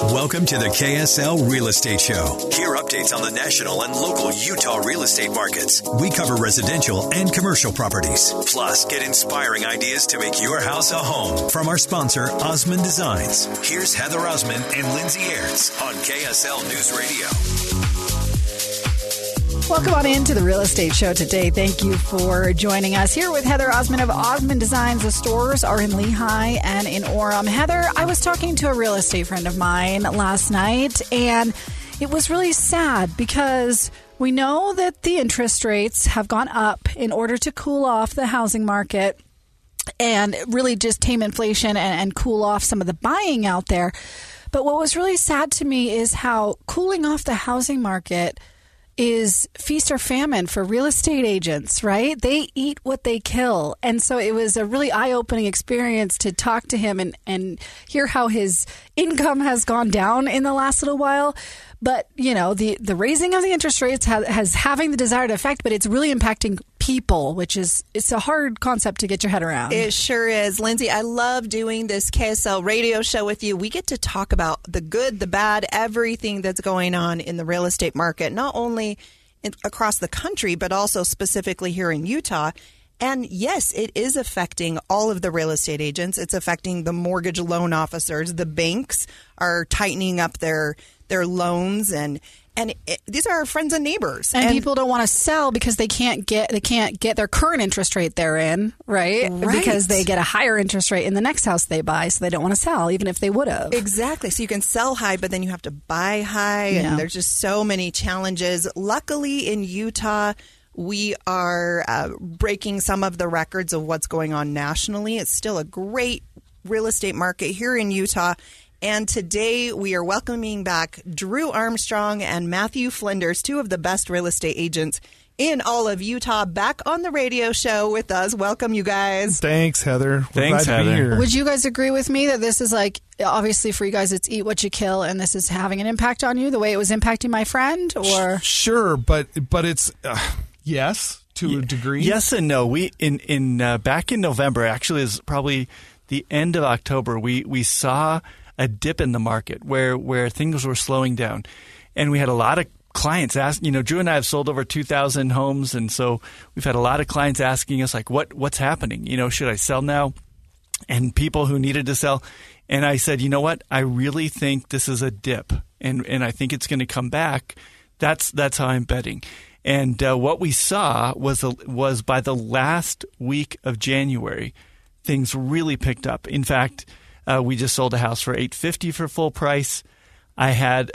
Welcome to the KSL Real Estate Show. Hear updates on the national and local Utah real estate markets. We cover residential and commercial properties. Plus, get inspiring ideas to make your house a home from our sponsor, Osmond Designs. Here's Heather Osmond and Lindsay Aerts on KSL News Radio. Welcome on into the Real Estate Show today. Thank you for joining us here with Heather Osmond of Osmond Designs. The stores are in Lehigh and in Orem. Heather, I was talking to a real estate friend of mine last night, and it was really sad because we know that the interest rates have gone up in order to cool off the housing market and really just tame inflation and cool off some of the buying out there. But what was really sad to me is how cooling off the housing market is feast or famine for real estate agents, right? They eat what they kill. And so it was a really eye-opening experience to talk to him and hear how his income has gone down in the last little while. But, you know, the raising of the interest rates has having the desired effect, but it's really impacting people, which is, it's a hard concept to get your head around. It sure is. Lindsay, I love doing this KSL radio show with you. We get to talk about the good, the bad, everything that's going on in the real estate market, not only across the country, but also specifically here in Utah. And yes, it is affecting all of the real estate agents. It's affecting the mortgage loan officers. The banks are tightening up their loans, and these are our friends and neighbors. And people don't want to sell because they can't get their current interest rate they're in, right? Because they get a higher interest rate in the next house they buy, so they don't want to sell, even if they would have. Exactly. So you can sell high, but then you have to buy high, and there's just so many challenges. Luckily, in Utah, we are breaking some of the records of what's going on nationally. It's still a great real estate market here in Utah. And today we are welcoming back Drew Armstrong and Matthew Flinders, two of the best real estate agents in all of Utah, back on the radio show with us. Welcome, you guys. Thanks, Heather. Thanks, glad to be Heather. here. Would you guys agree with me that this is like, obviously for you guys, it's eat what you kill, and this is having an impact on you the way it was impacting my friend? Or Sure, but it's yes, to a degree. Yes and no. We in back in November, actually, is probably the end of October. We saw a dip in the market where things were slowing down, and we had a lot of clients ask. You know, Drew and I have sold over 2,000 homes, and so we've had a lot of clients asking us like, what's happening? You know, should I sell now? And people who needed to sell. And I said, you know what? I really think this is a dip, and I think it's going to come back. That's how I'm betting. And what we saw was by the last week of January, things really picked up. In fact, we just sold a house for $850 for full price. I have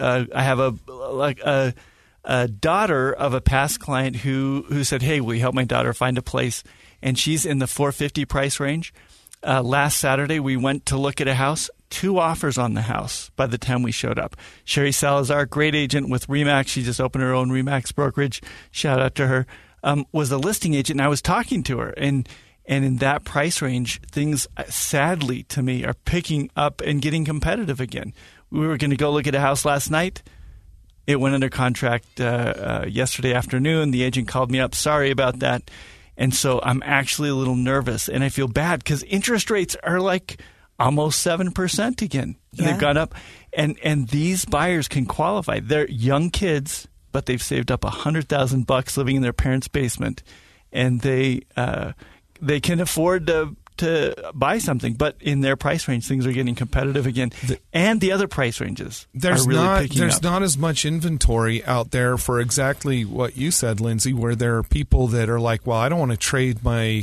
a daughter of a past client who said, "Hey, will you help my daughter find a place?" And she's in the $450 price range. Last Saturday, we went to look at a house. 2 offers on the house by the time we showed up. Sherry Salazar, great agent with RE/MAX. She just opened her own RE/MAX brokerage. Shout out to her. Was a listing agent, and I was talking to her. And in that price range, things, sadly to me, are picking up and getting competitive again. We were going to go look at a house last night. It went under contract yesterday afternoon. The agent called me up. Sorry about that. And so I'm actually a little nervous, and I feel bad because interest rates are like almost 7% again. Yeah. They've gone up. And these buyers can qualify. They're young kids, but they've saved up $100,000 living in their parents' basement, and they can afford to buy something, but in their price range, things are getting competitive again. And the other price ranges are really picking up. There's not as much inventory out there for exactly what you said, Lindsay, where there are people that are like, well, I don't want to trade my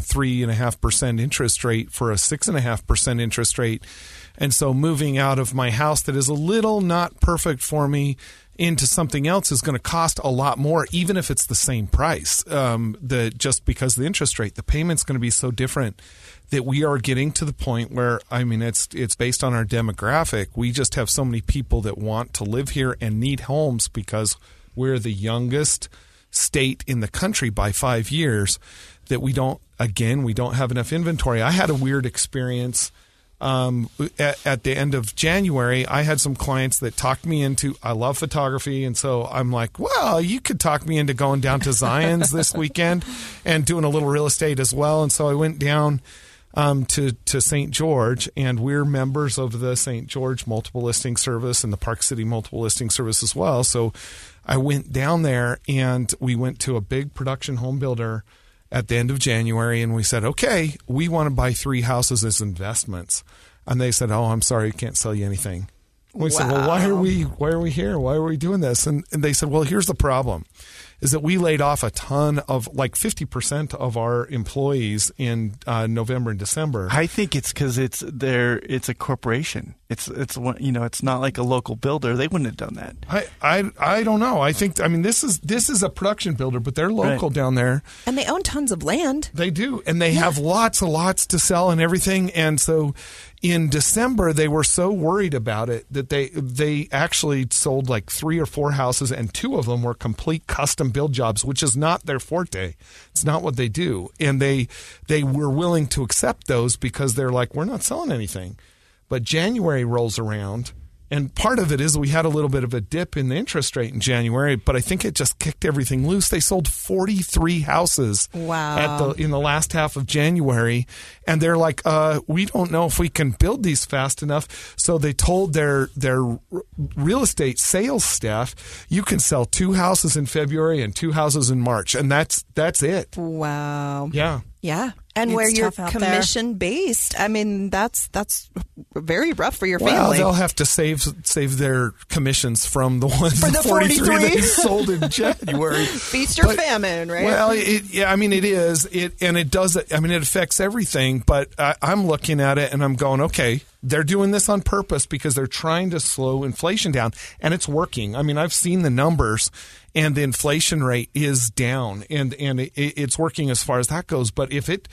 3.5% interest rate for a 6.5% interest rate. And so moving out of my house that is a little not perfect for me into something else is going to cost a lot more, even if it's the same price. Just because of the interest rate, the payment's going to be so different that we are getting to the point where, I mean, it's based on our demographic. We just have so many people that want to live here and need homes because we're the youngest state in the country by 5 years that we don't have enough inventory. I had a weird experience. At the end of January, I had some clients that talked me into, I love photography. And so I'm like, well, you could talk me into going down to Zion's this weekend and doing a little real estate as well. And so I went down to St. George, and we're members of the St. George Multiple Listing Service and the Park City Multiple Listing Service as well. So I went down there, and we went to a big production home builder at the end of January, and we said, okay, we want to buy 3 houses as investments. And they said, oh, I'm sorry, can't sell you anything. We said, well, why are we here? Why are we doing this? And they said, well, here's the problem, is that we laid off a ton of, like 50% of our employees in November and December. I think it's because it's a corporation. It's not like a local builder. They wouldn't have done that. I don't know. This is a production builder, but they're local down there. And they own tons of land. They do. And they have lots to sell and everything. And so in December, they were so worried about it that they actually sold like 3 or 4 houses, and 2 of them were complete custom build jobs, which is not their forte. It's not what they do. And they were willing to accept those because they're like, we're not selling anything. But January rolls around, and part of it is we had a little bit of a dip in the interest rate in January, but I think it just kicked everything loose. They sold 43 houses in the last half of January, and they're like, we don't know if we can build these fast enough. So they told their real estate sales staff, you can sell 2 houses in February and 2 houses in March, and that's it. Wow. Yeah. Yeah. And It's where you're tough out commission based, I mean, that's very rough for your Well, family. they'll have to save their commissions from the ones For the 43 they sold in January. Feast or famine, right? Well, it is. It does. I mean, it affects everything. But I'm looking at it and I'm going, okay, they're doing this on purpose because they're trying to slow inflation down, and it's working. I mean, I've seen the numbers, and the inflation rate is down, and it's working as far as that goes. But if it,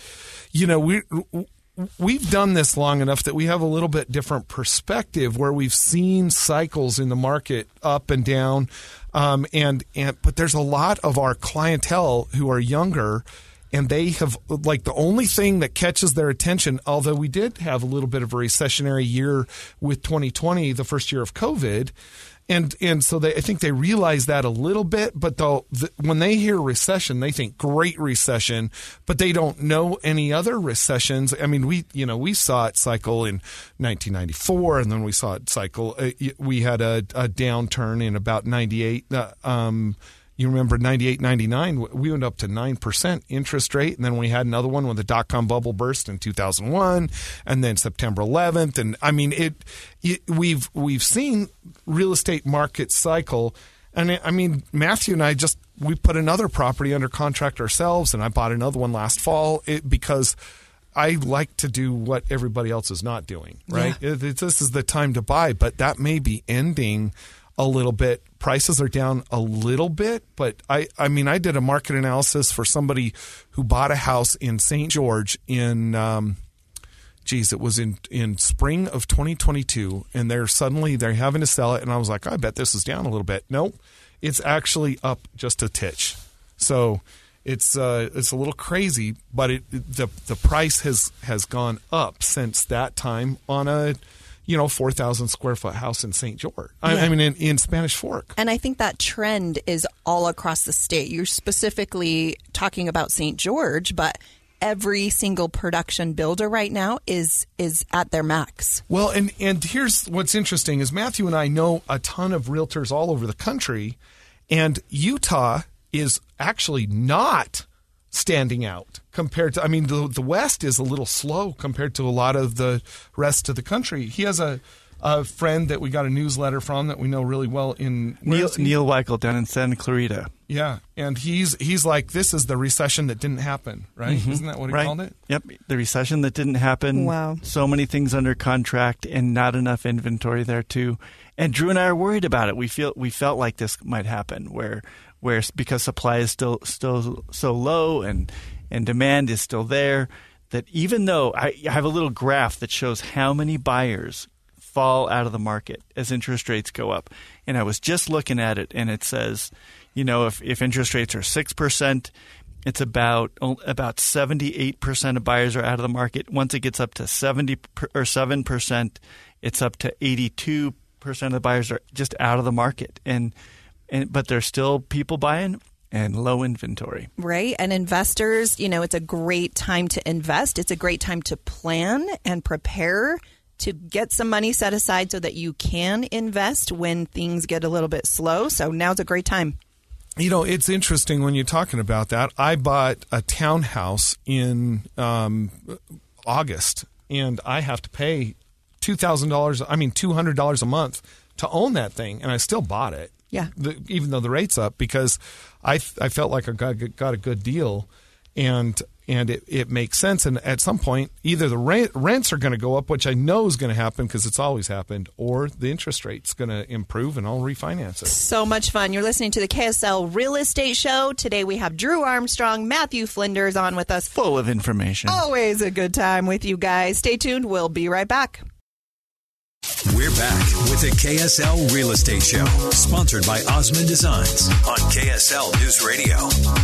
we've done this long enough that we have a little bit different perspective where we've seen cycles in the market up and down, but there's a lot of our clientele who are younger, and they have, like, the only thing that catches their attention, although we did have a little bit of a recessionary year with 2020, the first year of COVID. And so I think they realize that a little bit, but when they hear recession, they think great recession, but they don't know any other recessions. I mean, we saw it cycle in 1994, and then we saw it cycle. We had a downturn in about 98. You remember 98, 99, we went up to 9% interest rate, and then we had another one when the dot-com bubble burst in 2001, and then September 11th. And I mean, we've seen real estate market cycle. And I mean, Matthew and I we put another property under contract ourselves, and I bought another one last fall because I like to do what everybody else is not doing, right? Yeah. This is the time to buy, but that may be ending a little bit. Prices are down a little bit, but I did a market analysis for somebody who bought a house in St. George in, it was in spring of 2022, and they're having to sell it, and I was like, I bet this is down a little bit. Nope, it's actually up just a titch. So it's a little crazy, but the price has gone up since that time on a 4,000 square foot house in St. George. I mean, in Spanish Fork. And I think that trend is all across the state. You're specifically talking about St. George, but every single production builder right now is at their max. Well, and here's what's interesting is Matthew and I know a ton of realtors all over the country, and Utah is actually not standing out compared to, I mean, the West is a little slow compared to a lot of the rest of the country. He has a friend that we got a newsletter from that we know really well in Neil Weichel down in Santa Clarita. Yeah, and he's like, this is the recession that didn't happen, right? Mm-hmm. Isn't that what he called it? Yep, the recession that didn't happen. Wow. So many things under contract and not enough inventory there too. And Drew and I are worried about it. We felt like this might happen where because supply is still so low and demand is still there, that even though I have a little graph that shows how many buyers fall out of the market as interest rates go up. And I was just looking at it, and it says, if interest rates are 6%, it's about 78% of buyers are out of the market. Once it gets up to 7%, it's up to 82% of the buyers are just out of the market. But there's still people buying, and low inventory. Right. And investors, it's a great time to invest. It's a great time to plan and prepare to get some money set aside so that you can invest when things get a little bit slow. So now's a great time. It's interesting when you're talking about that. I bought a townhouse in August, and I have to pay $200 a month to own that thing, and I still bought it. Yeah. Even though the rate's up, because I felt like I got a good deal, and it makes sense. And at some point, either the rents are going to go up, which I know is going to happen because it's always happened, or the interest rate's going to improve and I'll refinance it. So much fun. You're listening to the KSL Real Estate Show. Today we have Drew Armstrong, Matthew Flinders on with us. Full of information. Always a good time with you guys. Stay tuned. We'll be right back. We're back with the KSL Real Estate Show, sponsored by Osmond Designs on KSL News Radio.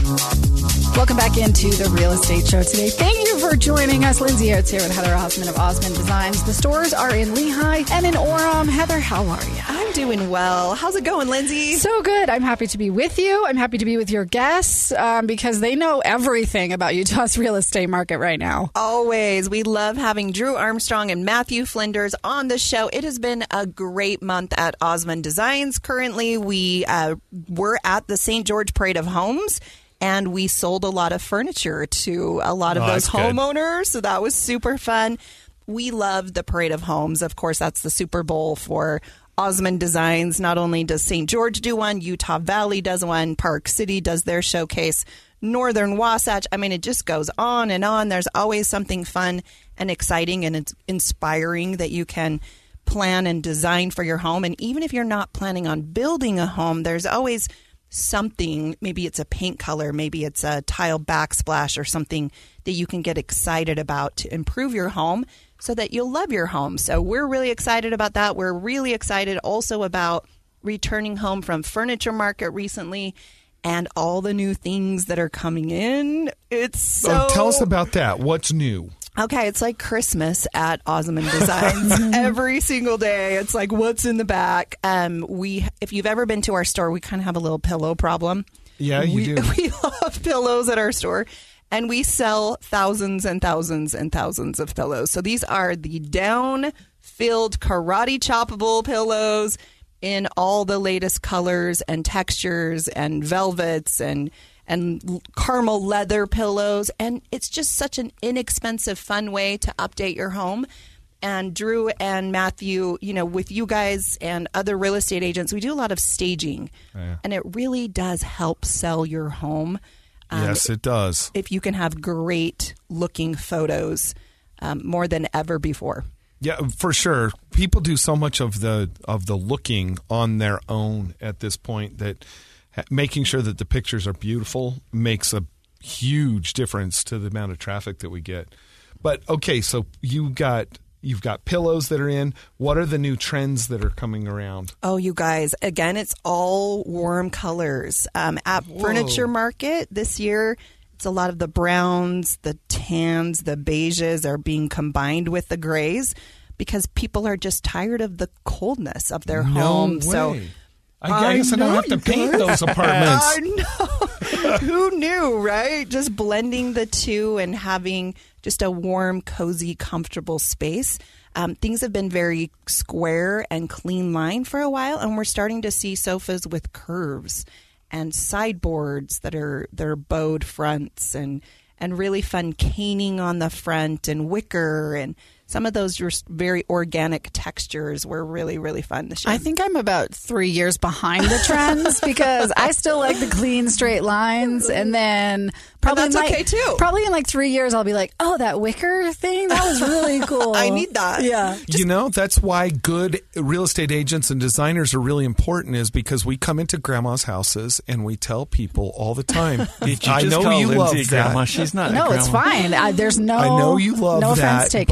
Welcome back into the Real Estate Show today. Thank you for joining us. Lindsay Oates here with Heather Osmond of Osmond Designs. The stores are in Lehigh and in Orem. Heather, how are you? I'm doing well. How's it going, Lindsay? So good. I'm happy to be with you. I'm happy to be with your guests because they know everything about Utah's real estate market right now. Always. We love having Drew Armstrong and Matthew Flinders on the show. It has been a great month at Osmond Designs. Currently, we're at the St. George Parade of Homes, and we sold a lot of furniture to a lot of those homeowners. So that was super fun. We love the Parade of Homes. Of course, that's the Super Bowl for Osmond Designs. Not only does St. George do one, Utah Valley does one, Park City does their showcase, Northern Wasatch. I mean, it just goes on and on. There's always something fun and exciting and it's inspiring that you can plan and design for your home. And even if you're not planning on building a home, there's always something, maybe it's a paint color, maybe it's a tile backsplash or something that you can get excited about to improve your home so that you'll love your home. So we're really excited about that. We're really excited also about returning home from Furniture Market recently and all the new things that are coming in. Tell us about that. What's new? Okay, it's like Christmas at Osmond Designs. Every single day, it's like, what's in the back? If you've ever been to our store, we kind of have a little pillow problem. Yeah, you do. We love pillows at our store, and we sell thousands and thousands and thousands of pillows. So these are the down-filled karate choppable pillows in all the latest colors and textures and velvets and caramel leather pillows. And it's just such an inexpensive, fun way to update your home. And Drew and Matthew, with you guys and other real estate agents, we do a lot of staging. Yeah. And it really does help sell your home. Yes, it does. If you can have great looking photos more than ever before. Yeah, for sure. People do so much of the looking on their own at this point that making sure that the pictures are beautiful makes a huge difference to the amount of traffic that we get. But okay, so you've got pillows that are in. What are the new trends that are coming around? Oh, you guys, again, it's all warm colors. At Furniture Market this year, it's a lot of the browns, the tans, the beiges are being combined with the grays because people are just tired of the coldness of their home. Way. So I guess I don't have to paint those apartments. I know. Who knew, right? Just blending the two and having just a warm, cozy, comfortable space. Things have been very square and clean line for a while, and we're starting to see sofas with curves and sideboards they're bowed fronts and really fun caning on the front and wicker, and some of those very organic textures were really, really fun this year. I think I'm about 3 years behind the trends because I still like the clean, straight lines. And then probably okay too. Probably in like 3 years, I'll be like, oh, that wicker thing, that was really cool. I need that. Yeah. That's why good real estate agents and designers are really important, is because we come into grandma's houses and we tell people all the time, I know you love that. Grandma. She's not. No, it's fine. There's no. I know you love no that, offense taken. but it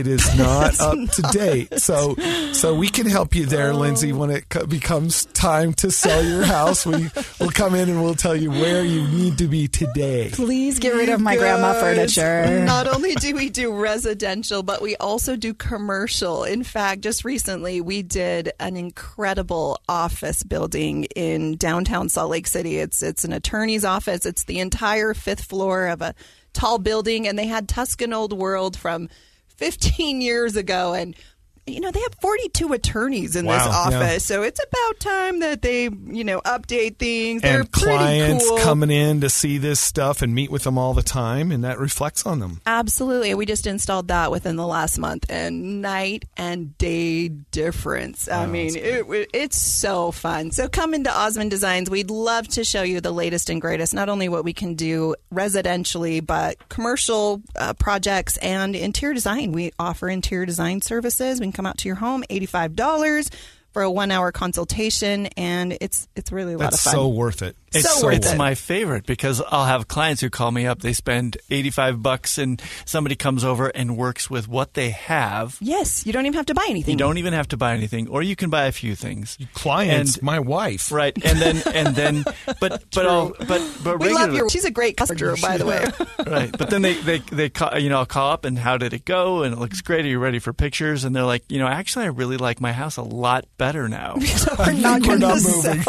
is not up to date. So we can help you there, Lindsay. When it becomes time to sell your house, we'll come in and we'll tell you where you need to be today. Please get rid of my grandma furniture. Not only do we do residential, but we also do commercial. In fact, just recently we did an incredible office building in downtown Salt Lake City. It's an attorney's office. It's the entire 5th floor of a tall building, and they had Tuscan Old World from 15 years ago, and they have 42 attorneys in this office, yeah. So it's about time that they, update things. They're and clients cool. coming in to see this stuff and meet with them all the time, and that reflects on them. Absolutely. We just installed that within the last month, and night and day difference. I mean, it's so fun. So come into Osmond Designs. We'd love to show you the latest and greatest, not only what we can do residentially, but commercial projects and interior design. We offer interior design services. We can come out to your home, $85 for a 1-hour consultation, and it's really a lot of fun. That's so worth it. It's my favorite because I'll have clients who call me up. They spend $85 and somebody comes over and works with what they have. Yes, you don't even have to buy anything. You don't even have to buy anything, or you can buy a few things. Clients, my wife, right? And then, but we love you. She's a great customer, by the way. Right, but then they call, I'll call up and how did it go? And it looks great. Are you ready for pictures? And they're like, actually, I really like my house a lot better now. So we're not moving.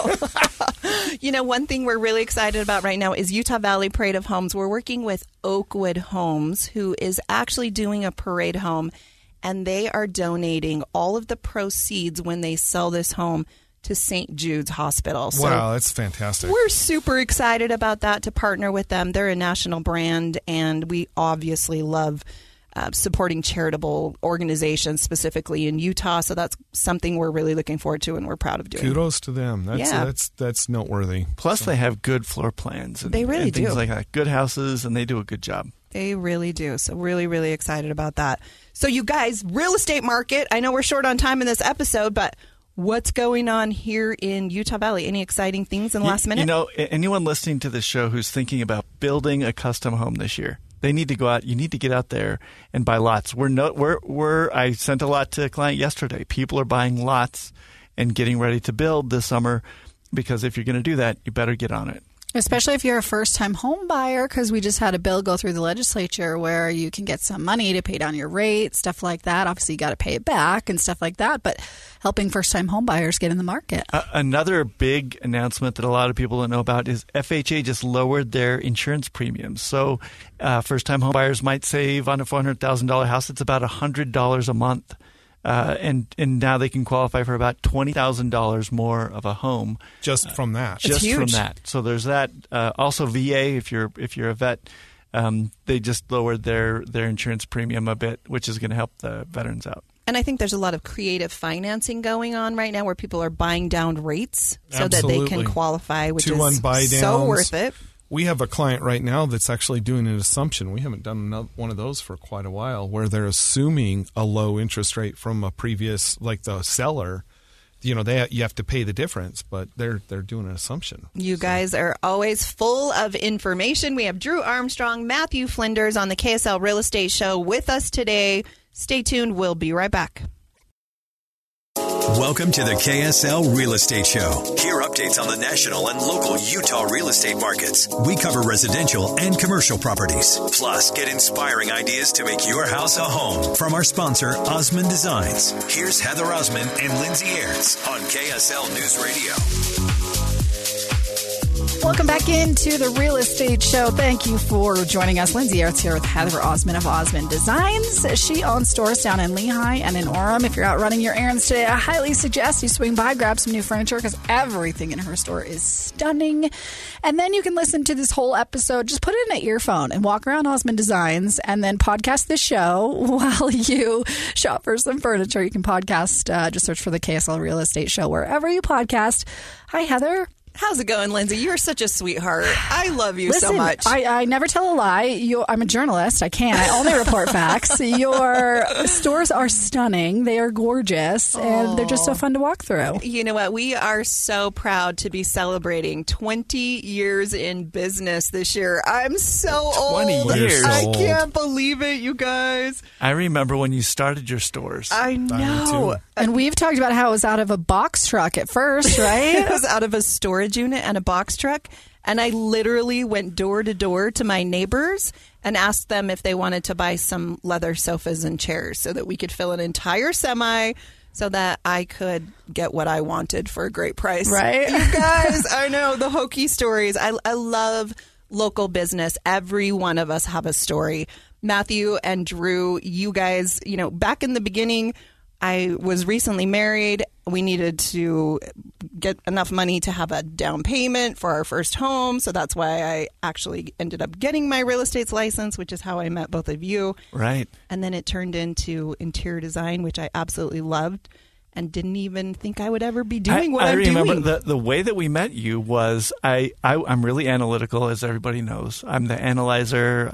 One thing we're really excited about right now is Utah Valley Parade of Homes. We're working with Oakwood Homes, who is actually doing a parade home, and they are donating all of the proceeds when they sell this home to St. Jude's Hospital. So wow, that's fantastic. We're super excited about that, to partner with them. They're a national brand, and we obviously love supporting charitable organizations, specifically in Utah. So that's something we're really looking forward to, and we're proud of doing. Kudos to them. That's noteworthy. Plus, they have good floor plans. They really do. Things like that. Good houses, and they do a good job. They really do. So really, really excited about that. So you guys, real estate market, I know we're short on time in this episode, but what's going on here in Utah Valley? Any exciting things in the last minute? Anyone listening to this show who's thinking about building a custom home this year, they need to go out. You need to get out there and buy lots. I sent a lot to a client yesterday. People are buying lots and getting ready to build this summer, because if you're going to do that, you better get on it. Especially if you're a first-time home buyer, because we just had a bill go through the legislature where you can get some money to pay down your rate, stuff like that. Obviously, you got to pay it back and stuff like that, but helping first-time home buyers get in the market. Another big announcement that a lot of people don't know about is FHA just lowered their insurance premiums. So first-time home buyers might save on a $400,000 house. It's about $100 a month. And now they can qualify for about $20,000 more of a home just from that. From that. So there's that. Also, VA, if you're a vet, they just lowered their insurance premium a bit, which is going to help the veterans out. And I think there's a lot of creative financing going on right now where people are buying down rates so Absolutely. that they can qualify, which 2-1 buy downs. So worth it. We have a client right now that's actually doing an assumption. We haven't done one of those for quite a while, where they're assuming a low interest rate from a previous, like the seller. You have to pay the difference, but they're doing an assumption. You guys are always full of information. We have Drew Armstrong, Matthew Flinders on the KSL Real Estate Show with us today. Stay tuned. We'll be right back. Welcome to the KSL Real Estate Show. Hear updates on the national and local Utah real estate markets. We cover residential and commercial properties. Plus, get inspiring ideas to make your house a home from our sponsor, Osmond Designs. Here's Heather Osmond and Lindsay Airts on KSL News Radio. Welcome back into the Real Estate Show. Thank you for joining us. Lindsay Airts here with Heather Osmond of Osmond Designs. She owns stores down in Lehigh and in Orem. If you're out running your errands today, I highly suggest you swing by, grab some new furniture, because everything in her store is stunning. And then you can listen to this whole episode. Just put it in an earphone and walk around Osmond Designs and then podcast the show while you shop for some furniture. You can podcast, just search for the KSL Real Estate Show wherever you podcast. Hi, Heather. How's it going, Lindsay? You're such a sweetheart. I love you so much. I never tell a lie. I'm a journalist. I can't. I only report facts. Your stores are stunning. They are gorgeous, and they're just so fun to walk through. You know what? We are so proud to be celebrating 20 years in business this year. I'm so 20 years. I can't believe it, you guys. I remember when you started your stores. I know. And we've talked about how it was out of a box truck at first, right? It was out of a storage unit and a box truck. And I literally went door to door to my neighbors and asked them if they wanted to buy some leather sofas and chairs so that we could fill an entire semi so that I could get what I wanted for a great price. Right? You guys, I know, the hokey stories. I love local business. Every one of us have a story. Matthew and Drew, you guys, back in the beginning, I was recently married. We needed to get enough money to have a down payment for our first home. So that's why I actually ended up getting my real estate license, which is how I met both of you. Right. And then it turned into interior design, which I absolutely loved and didn't even think I would ever be doing what I'm doing. I remember the way that we met you was I'm really analytical, as everybody knows. I'm the analyzer.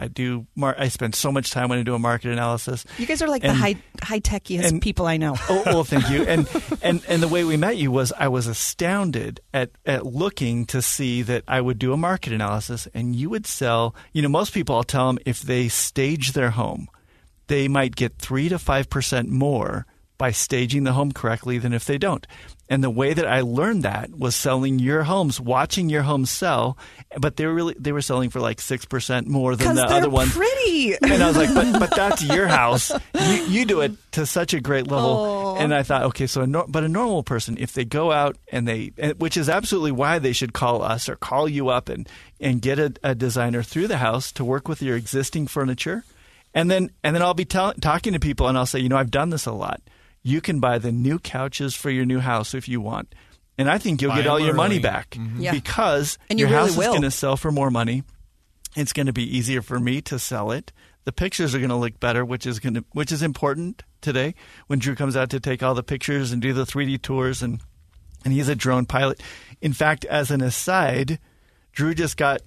I spend so much time when I do a market analysis. You guys are like the high-techiest people I know. Oh, well, thank you. And the way we met you was I was astounded at looking to see that I would do a market analysis and you would sell. Most people, I'll tell them if they stage their home, they might get 3 to 5% more by staging the home correctly than if they don't. And the way that I learned that was selling your homes, watching your homes sell, but they were selling for like 6% more than the other ones. Pretty. And I was like, but that's your house. You do it to such a great level. And I thought, okay, so a normal person, if they go out and which is absolutely why they should call us or call you up and get a designer through the house to work with your existing furniture. And then I'll be talking to people and I'll say, I've done this a lot. You can buy the new couches for your new house if you want. And I think you'll get all your money back because your house is going to sell for more money. It's going to be easier for me to sell it. The pictures are going to look better, which is important today when Drew comes out to take all the pictures and do the 3D tours. And he's a drone pilot. In fact, as an aside, Drew just got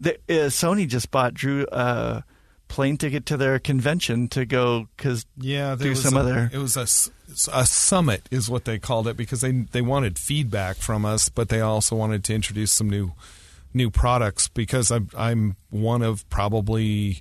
Sony just bought Drew plane ticket to their convention to go it was a summit is what they called it because they wanted feedback from us, but they also wanted to introduce some new products because I'm one of probably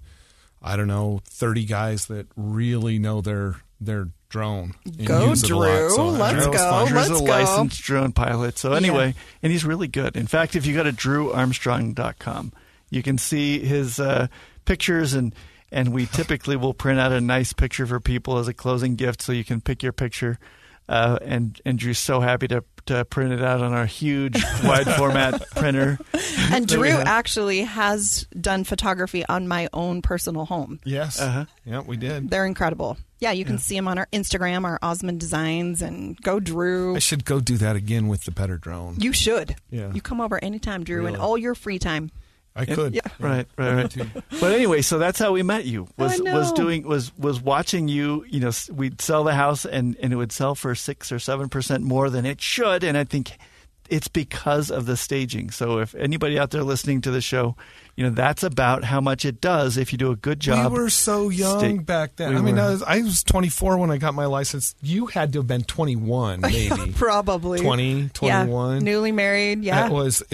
30 guys that really know their drone. Go Drew, let's go. Drew's a licensed drone pilot. So anyway, and he's really good. In fact, if you go to DrewArmstrong.com, you can see his pictures and we typically will print out a nice picture for people as a closing gift so you can pick your picture. And Drew's so happy to print it out on our huge wide format printer. And Drew actually has done photography on my own personal home. Yes. Yeah, we did. They're incredible. Yeah, you can see them on our Instagram, our Osmond Designs, and go Drew. I should go do that again with the better drone. You should. Yeah. You come over anytime, Drew, in all your free time. I could. Yeah. Right. But anyway, so that's how we met you. Was watching you, we'd sell the house and it would sell for 6 or 7% more than it should, and I think it's because of the staging. So if anybody out there listening to the show, that's about how much it does if you do a good job. We were so young back then. I was 24 when I got my license. You had to have been 21, maybe. Probably. 20, 21. Yeah, newly married, yeah.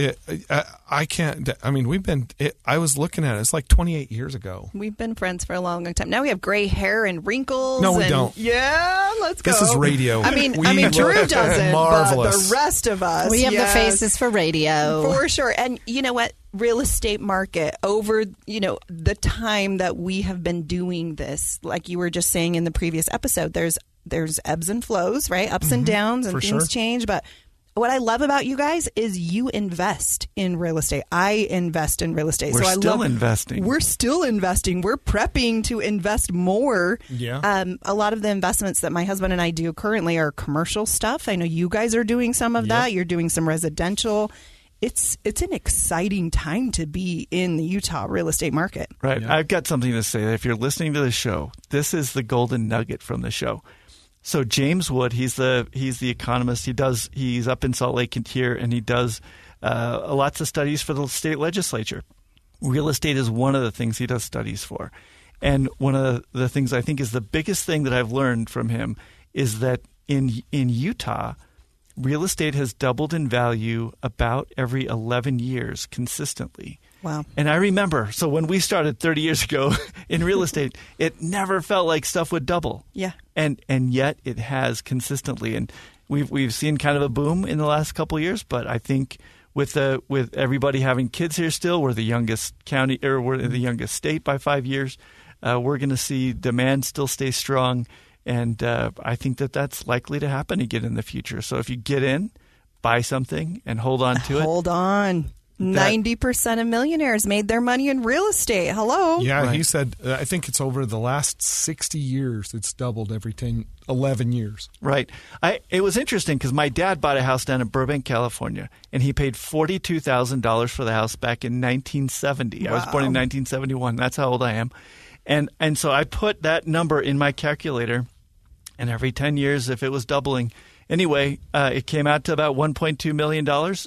I can't, I was looking at it. It's like 28 years ago. We've been friends for a long, long time. Now we have gray hair and wrinkles. No, we don't. Yeah, let's go. This is radio. I mean, Drew doesn't, marvelous. But the rest of us. We have the faces for radio. For sure. And you know what? Real estate market over, the time that we have been doing this, like you were just saying in the previous episode, there's ebbs and flows, right? Ups and downs, and things change. But what I love about you guys is you invest in real estate. I invest in real estate. We're still investing. We're still investing. We're prepping to invest more. Yeah. A lot of the investments that my husband and I do currently are commercial stuff. I know you guys are doing some of that. You're doing some residential. It's an exciting time to be in the Utah real estate market. Right. Yeah. I've got something to say. If you're listening to the show, this is the golden nugget from the show. So James Wood, he's the economist. He's up in Salt Lake here, and he does lots of studies for the state legislature. Real estate is one of the things he does studies for. And one of the things I think is the biggest thing that I've learned from him is that in Utah, real estate has doubled in value about every 11 years consistently. Wow. And I remember, so when we started 30 years ago in real estate, it never felt like stuff would double. Yeah. And yet it has consistently. And we've seen kind of a boom in the last couple of years, but I think with everybody having kids here still, we're the youngest county, or we're the youngest state by 5 years. We're going to see demand still stay strong. And I think that that's likely to happen again in the future. So if you get in, buy something, and hold on to it. Hold on. 90% of millionaires made their money in real estate. Hello. Yeah, Right. He said, I think it's over the last 60 years. It's doubled every 11 years. Right. It was interesting because my dad bought a house down in Burbank, California, and he paid $42,000 for the house back in 1970. Wow. I was born in 1971. That's how old I am. And so I put that number in my calculator, and every 10 years, if it was doubling. Anyway, it came out to about $1.2 million,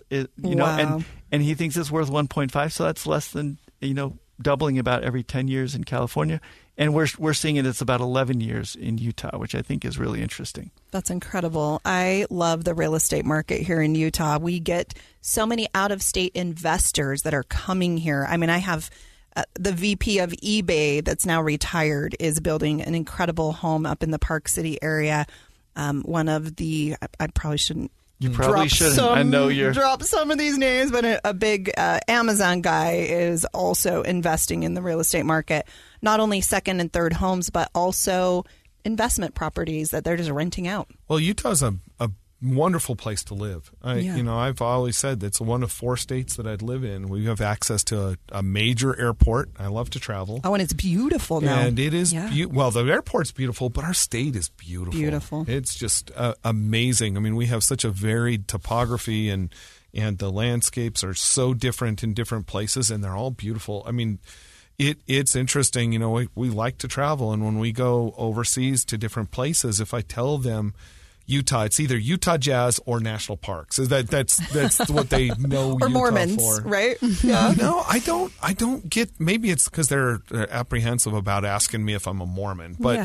Wow. and he thinks it's worth 1.5, so that's less than, doubling about every 10 years in California. And we're seeing it's about 11 years in Utah, which I think is really interesting. That's incredible. I love the real estate market here in Utah. We get so many out-of-state investors that are coming here. I mean, I have the VP of eBay that's now retired is building an incredible home up in the Park City area. One of the, I probably shouldn't. You probably shouldn't. I know you're... Drop some of these names, but a big Amazon guy is also investing in the real estate market. Not only second and third homes, but also investment properties that they're just renting out. Well, Utah's a wonderful place to live. I've always said it's one of 4 states that I'd live in. We have access to a major airport. I love to travel. Oh, and it's beautiful now. And it is, well, the airport's beautiful, but our state is beautiful. Beautiful. It's just amazing. I mean, we have such a varied topography, and the landscapes are so different in different places, and they're all beautiful. I mean, it's interesting. We like to travel, and when we go overseas to different places, if I tell them Utah, it's either Utah Jazz or national parks. That's what they know. Or Utah Mormons, for. right? Yeah. No, I don't get. Maybe it's because they're apprehensive about asking me if I'm a Mormon. But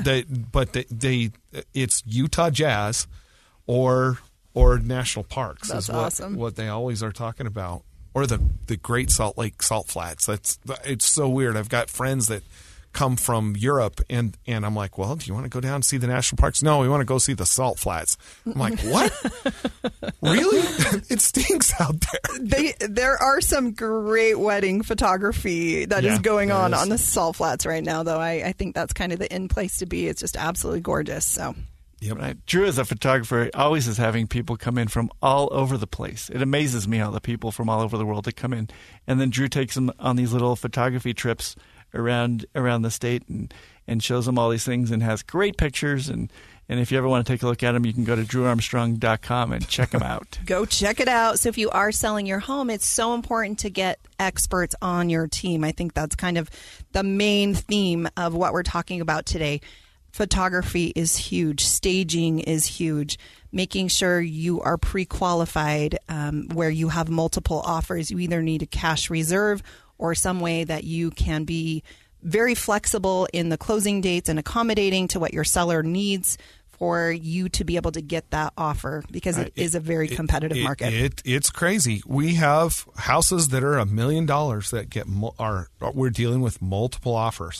it's Utah Jazz or national parks. That's is what, awesome. What they always are talking about, or the Great Salt Lake Salt Flats. It's so weird. I've got friends that come from Europe, and I'm like, well, do you want to go down and see the national parks? No, we want to go see the salt flats. I'm like, what? Really? It stinks out there. There are some great wedding photography that is going on the salt flats right now, though. I think that's kind of the in place to be. It's just absolutely gorgeous. So. Yep. Right. Drew, as a photographer, always is having people come in from all over the place. It amazes me how the people from all over the world that come in, and then Drew takes them on these little photography trips around the state and shows them all these things and has great pictures. And if you ever want to take a look at them, you can go to drewarmstrong.com and check them out. Go check it out. So if you are selling your home, it's so important to get experts on your team. I think that's kind of the main theme of what we're talking about today. Photography is huge. Staging is huge. Making sure you are pre-qualified where you have multiple offers. You either need a cash reserve or some way that you can be very flexible in the closing dates and accommodating to what your seller needs for you to be able to get that offer, because it is a very competitive market. It's crazy. We have houses that are $1 million that get we're dealing with multiple offers.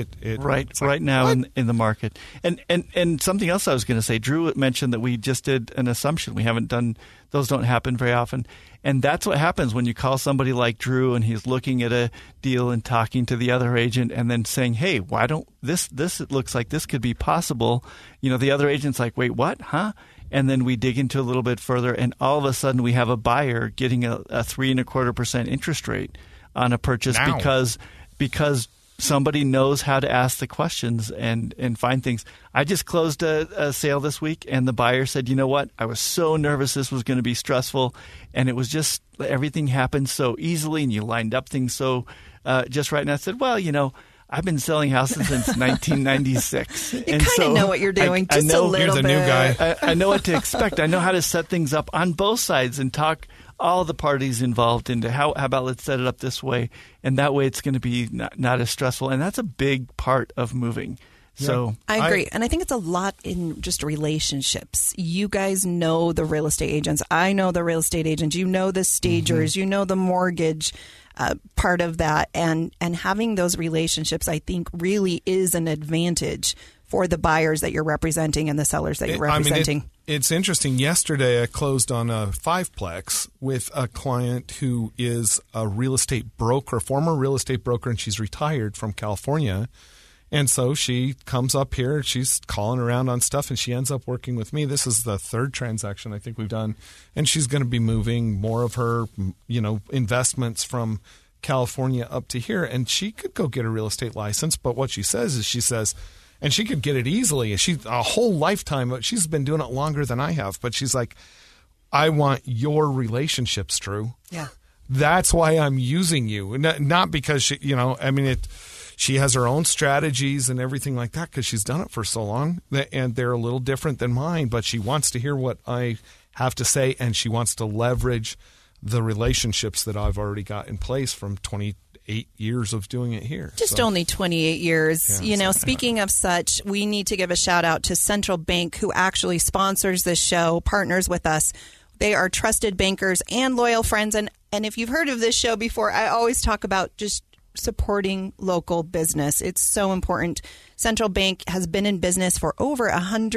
Right now in the market. And something else I was going to say, Drew mentioned that we just did an assumption. We haven't done, those don't happen very often. And that's what happens when you call somebody like Drew and he's looking at a deal and talking to the other agent and then saying, hey, why don't this it looks like this could be possible. The other agent's like, wait, what? Huh? And then we dig into a little bit further, and all of a sudden we have a buyer getting a 3.25% interest rate on a purchase because somebody knows how to ask the questions and find things. I just closed a sale this week, and the buyer said, you know what? I was so nervous this was going to be stressful, and it was just everything happened so easily, and you lined up things so just right. And I said, well, I've been selling houses since 1996. You kind of know what you're doing, just a little bit. You're the new guy. I know what to expect. I know how to set things up on both sides and talk all the parties involved into how about let's set it up this way, and that way it's going to be not as stressful. And that's a big part of moving. Yeah. So I agree. And I think it's a lot in just relationships. You guys know the real estate agents. I know the real estate agents. You know the stagers. You know the mortgage part of that. And having those relationships, I think, really is an advantage for the buyers that you're representing and the sellers that you're representing. It's interesting. Yesterday, I closed on a 5-plex with a client who is a real estate broker, former real estate broker, and she's retired from California. And so she comes up here, she's calling around on stuff, and she ends up working with me. This is the 3rd transaction I think we've done. And she's going to be moving more of her, investments from California up to here. And she could go get a real estate license. But what she says is, and she could get it easily. A whole lifetime. She's been doing it longer than I have. But she's like, I want your relationships, Drew. Yeah. That's why I'm using you. Not because she has her own strategies and everything like that because she's done it for so long, and they're a little different than mine, but she wants to hear what I have to say, and she wants to leverage the relationships that I've already got in place from 28 years of doing it here. Just only 28 years. Yeah, Speaking of such, we need to give a shout out to Central Bank, who actually sponsors this show, partners with us. They are trusted bankers and loyal friends. And if you've heard of this show before, I always talk about just supporting local business. It's so important. Central Bank has been in business for over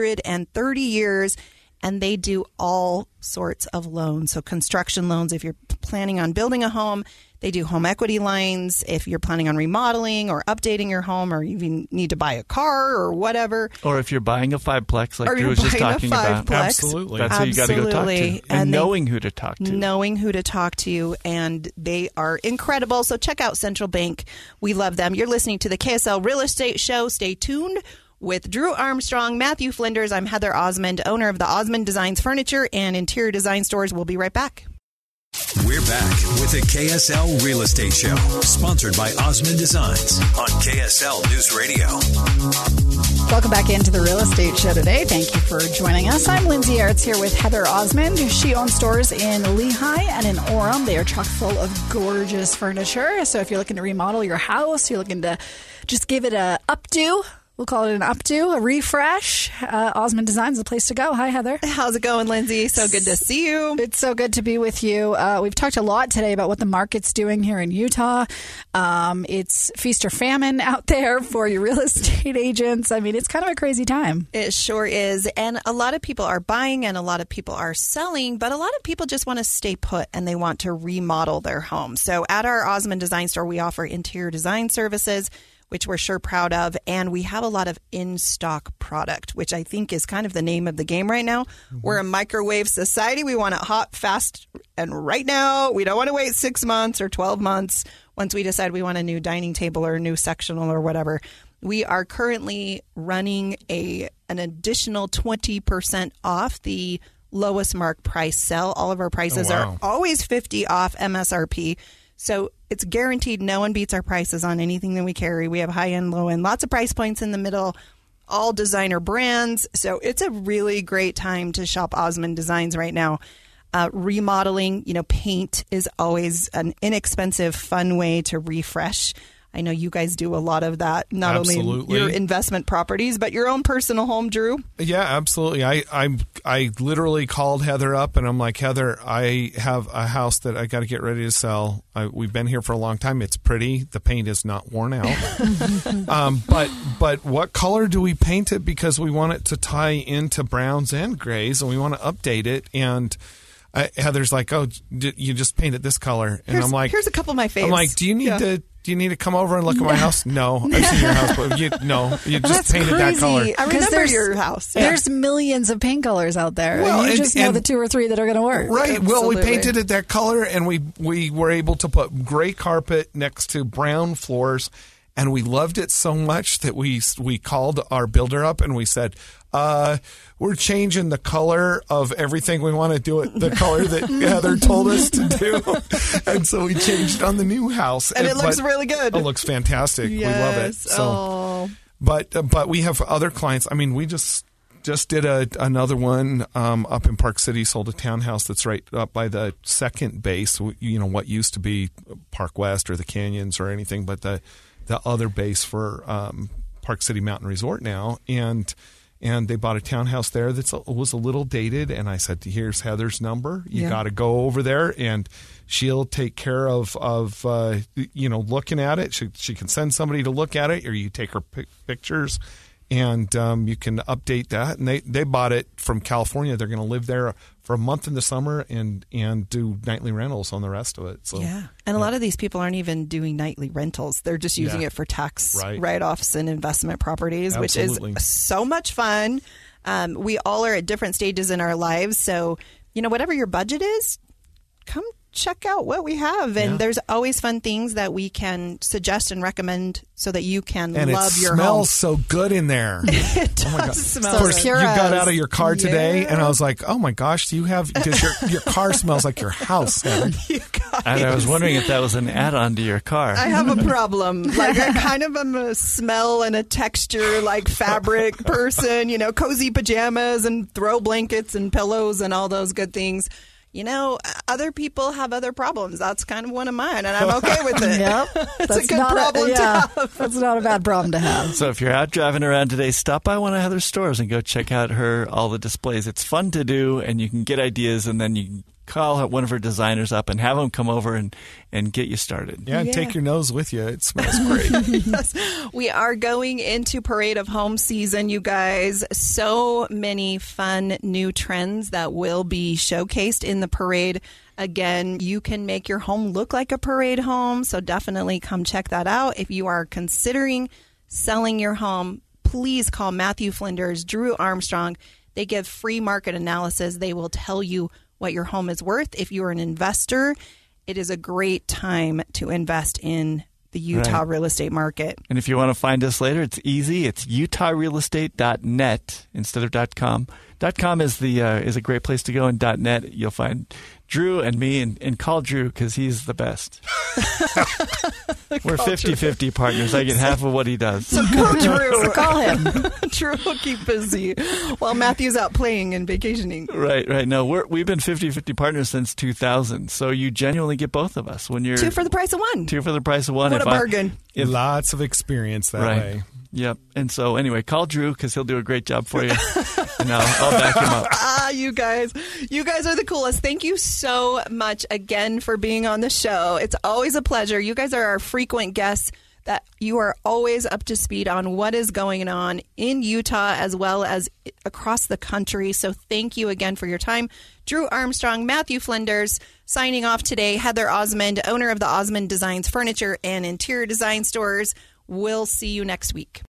130 years, and they do all sorts of loans. So construction loans, if you're planning on building a home, they do home equity lines. If you're planning on remodeling or updating your home, or you need to buy a car or whatever. Or if you're buying a 5-plex like Drew was just talking about. Absolutely. That's who you got to go talk to. And knowing who to talk to. Knowing who to talk to. And they are incredible. So check out Central Bank. We love them. You're listening to the KSL Real Estate Show. Stay tuned with Drew Armstrong, Matthew Flinders. I'm Heather Osmond, owner of the Osmond Designs Furniture and Interior Design Stores. We'll be right back. We're back with the KSL Real Estate Show, sponsored by Osmond Designs on KSL News Radio. Welcome back into the Real Estate Show today. Thank you for joining us. I'm Lindsay Aerts here with Heather Osmond. She owns stores in Lehi and in Orem. They are chock full of gorgeous furniture. So if you're looking to remodel your house, you're looking to just give it a updo. We'll call it an updo, a refresh. Osmond Designs is the place to go. Hi, Heather. How's it going, Lindsay? So good to see you. It's so good to be with you. We've talked a lot today about what the market's doing here in Utah. It's feast or famine out there for your real estate agents. I mean, it's kind of a crazy time. It sure is. And a lot of people are buying and a lot of people are selling, but a lot of people just want to stay put and they want to remodel their home. So at our Osmond Design Store, we offer interior design services, which we're sure proud of. And we have a lot of in-stock product, which I think is kind of the name of the game right now. Mm-hmm. We're a microwave society. We want it hot, fast, and right now. We don't want to wait 6 months or 12 months once we decide we want a new dining table or a new sectional or whatever. We are currently running an additional 20% off the lowest mark price sell. All of our prices are always 50 off MSRP. So it's guaranteed no one beats our prices on anything that we carry. We have high-end, low-end, lots of price points in the middle, all designer brands. So it's a really great time to shop Osmond Designs right now. Remodeling, paint is always an inexpensive, fun way to refresh. I know you guys do a lot of that, not only your investment properties, but your own personal home, Drew. Yeah, absolutely. I literally called Heather up and I'm like, Heather, I have a house that I got to get ready to sell. We've been here for a long time. It's pretty. The paint is not worn out. But what color do we paint it? Because we want it to tie into browns and grays and we want to update it. And Heather's like, oh, you just painted this color. And I'm like, here's a couple of my faves. I'm like, do you need to come over and look at my house? No, I've seen your house, but you just painted that color. I remember your house. Yeah. There's millions of paint colors out there. Well, you just know the 2 or 3 that are going to work. Right. Absolutely. Well, we painted it that color, and we were able to put gray carpet next to brown floors, and we loved it so much that we called our builder up and we said, we're changing the color of everything. We want to do it the color that Heather told us to do. And so we changed on the new house. And it looks really good. It looks fantastic. Yes. We love it. So, but we have other clients. I mean, we just Just did another one up in Park City. Sold a townhouse that's right up by the second base. What used to be Park West or the Canyons or anything, but the other base for Park City Mountain Resort now. And they bought a townhouse there that was a little dated. And I said, here's Heather's number. You got to go over there, and she'll take care of looking at it. She can send somebody to look at it, or you take her pictures. And you can update that. And they bought it from California. They're going to live there for a month in the summer and do nightly rentals on the rest of it. So, yeah. And a lot of these people aren't even doing nightly rentals. They're just using it for tax write-offs and investment properties, Absolutely. Which is so much fun. We all are at different stages in our lives. So, whatever your budget is, come check out what we have. And there's always fun things that we can suggest and recommend so that you can love your home. It smells so good in there. It does smell. Of course, you got out of your car today, and I was like, oh my gosh, does your car smells like your house, Heather. And I was wondering if that was an add-on to your car. I have a problem. Like, I kind of am a smell and a texture, like fabric person, cozy pajamas and throw blankets and pillows and all those good things. Other people have other problems. That's kind of one of mine, and I'm okay with it. Yep. It's a good problem to have. That's not a bad problem to have. So if you're out driving around today, stop by one of Heather's stores and go check out all the displays. It's fun to do, and you can get ideas, and then you can call one of her designers up and have them come over and get you started. Yeah, and take your nose with you. It smells great. Yes. We are going into Parade of Home season, you guys. So many fun new trends that will be showcased in the parade. Again, you can make your home look like a parade home, so definitely come check that out. If you are considering selling your home, please call Matthew Flinders, Drew Armstrong. They give free market analysis. They will tell you what your home is worth. If you're an investor, it is a great time to invest in the Utah real estate market. And if you want to find us later, it's easy. It's utahrealestate.net instead of .com. .com is a great place to go, and .net you'll find Drew and me, and call Drew because he's the best. We're 50-50 partners. I get half of what he does. So go Drew. So call him. Drew will keep busy while Matthew's out playing and vacationing. Right. No, we've been 50-50 partners since 2000. So you genuinely get both of us when you're 2 for the price of 1. 2 for the price of 1. What a bargain! Lots of experience that way. Yep. And so anyway, call Drew because he'll do a great job for you. And I'll back him up. You guys are the coolest. Thank you so much again for being on the show. It's always a pleasure. You guys are our frequent guests that you are always up to speed on what is going on in Utah as well as across the country. So thank you again for your time. Drew Armstrong, Matthew Flinders, signing off today. Heather Osmond, owner of the Osmond Designs Furniture and Interior Design Stores. We'll see you next week.